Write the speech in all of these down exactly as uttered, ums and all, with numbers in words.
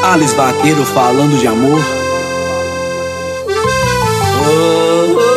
Alice Vaqueiro falando de amor. Oh, oh,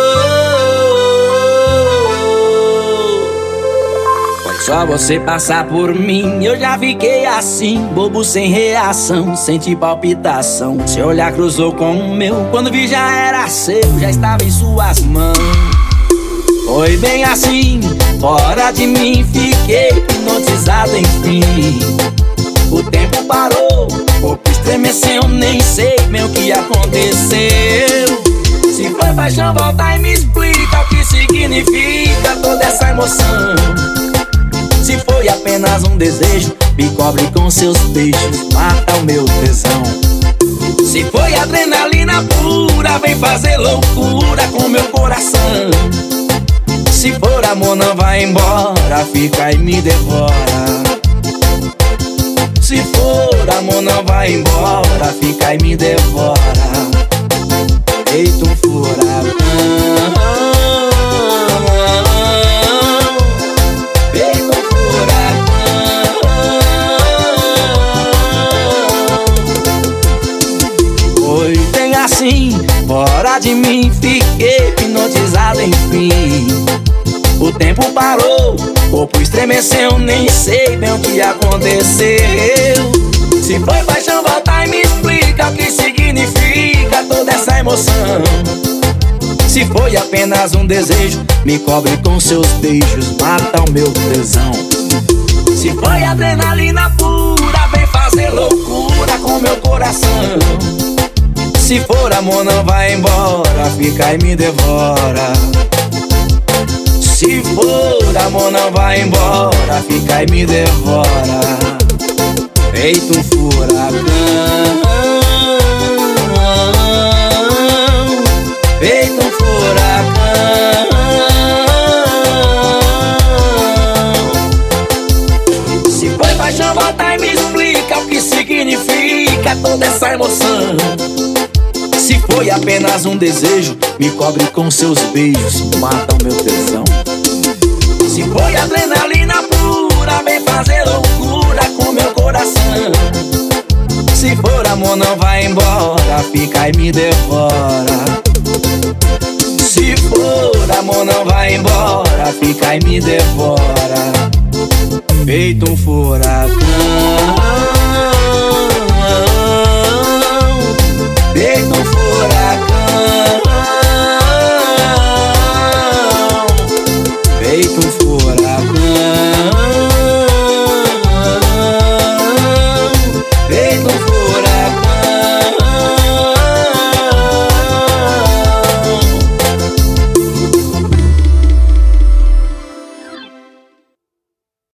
oh. Foi só você passar por mim, eu já fiquei assim, bobo sem reação, senti palpitação. Seu olhar cruzou com o meu, quando vi já era seu, já estava em suas mãos. Foi bem assim, fora de mim, fiquei hipnotizado enfim. O tempo parou, o corpo estremeceu, nem sei bem o que aconteceu. Se foi paixão, volta e me explica o que significa toda essa emoção. Se foi apenas um desejo, me cobre com seus beijos, mata o meu tesão. Se foi adrenalina pura, vem fazer loucura com meu coração. Se for amor, não vai embora, fica e me devora. Se for amor, não vai embora, fica e me devora. Feito um furacão, feito um furacão. Foi bem assim, fora de mim, fiquei hipnotizado enfim. O tempo parou, o corpo estremeceu, nem sei bem o que aconteceu. Se foi paixão, volta e me explica o que significa toda essa emoção. Se foi apenas um desejo, me cobre com seus beijos, mata o meu tesão. Se foi adrenalina pura, vem fazer loucura com meu coração. Se for amor, não vai embora, fica e me devora. Se for amor, não vai embora, fica e me devora. Feito um furacão, feito um furacão. Se foi paixão, volta e me explica o que significa toda essa emoção. Se foi apenas um desejo, me cobre com seus beijos, mata o meu tesão. Se foi adrenalina pura, vem fazer loucura com meu coração. Se for amor, não vai embora, fica e me devora. Se for amor, não vai embora, fica e me devora. Feito um furacão,